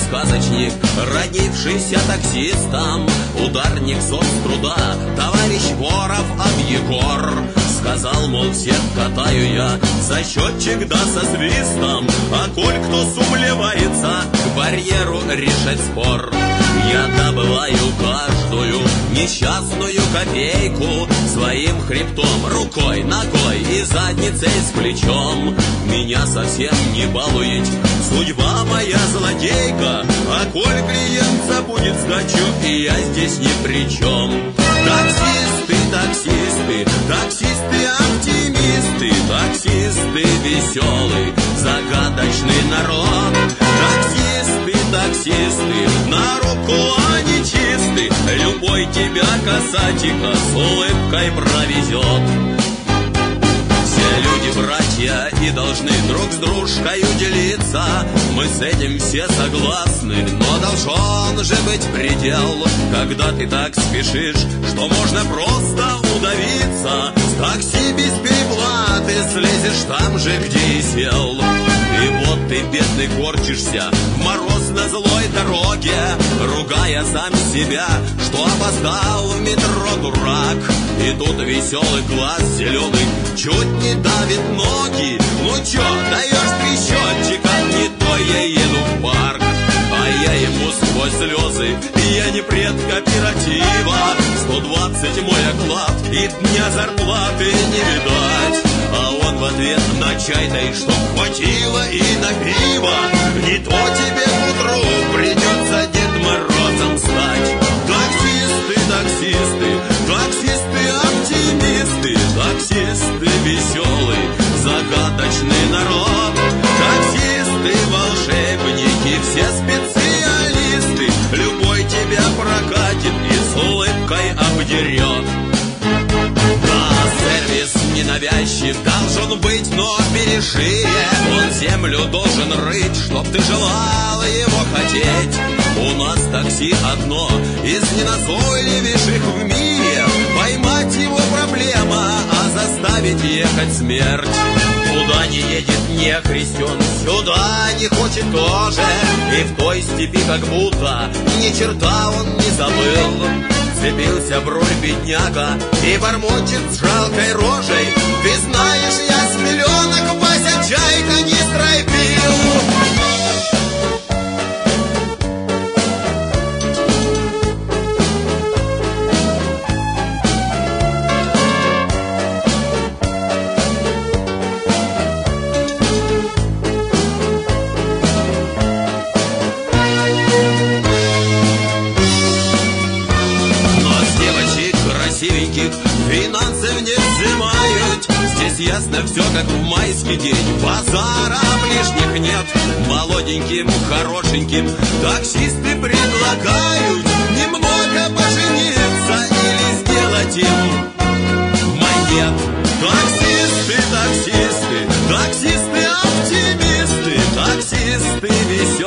сказочник, родившийся таксистом, ударник соцтруда, товарищ Воров Егор. Сказал, мол, всех катаю я за счетчик да со свистом, а коль кто сумлевается к барьеру решать спор, я добываю каждую несчастную копейку своим хребтом, рукой, ногой и задницей с плечом. Меня совсем не балует судьба моя злодейка, а коль клиент забудет сдачу, и я здесь ни при чем. Таксисты, таксисты, таксисты, оптимисты, таксисты веселый, загадочный народ. Таксисты, таксисты, на руку они чисты, любой тебя касатика с улыбкой провезет. Все люди братья и должны друг с дружкой делиться, мы с этим все согласны, но должен же быть предел, когда ты так спешишь, что можно просто удавиться. С такси без переплаты слезешь там же, где и сел. И вот ты, бедный, корчишься в морозно-злой дороге, ругая сам себя, что опоздал в метро, дурак. И тут веселый глаз зеленый чуть не давит ноги. Ну чё, даешь ты счетчик, а не то я еду в парк. А я ему сквозь слезы, я не предкооператива, 120 мой оклад и дня зарплаты не видать. А он в ответ на чай, да и чтоб хватило и на пиво, не то тебе к утру придется Дед Морозом стать. Таксисты, таксисты, таксисты, оптимисты, таксисты веселый, загадочный народ. Таксисты, волшебники, все специалисты, любой тебя прокатит и с улыбкой обдерет. Да, сервис ненавязчив должен быть, но перешире. Он землю должен рыть, чтоб ты желал его хотеть. У нас такси одно из неназойливейших в мире. Поймать его проблема, а заставить ехать смерть. Куда не едет не христиан, сюда не хочет тоже. И в той степи как будто ни черта он не забыл. Вцепился в руль бедняга и бормочет с жалкой рожей: ты знаешь, я с миллионок Вася чай канистрой пил. Финансы не взимают. Здесь ясно все, как в майский день. Базара лишних нет. Молоденьким, хорошеньким таксисты предлагают немного пожениться или сделать им монет. Таксисты, таксисты, таксисты, оптимисты, таксисты веселые,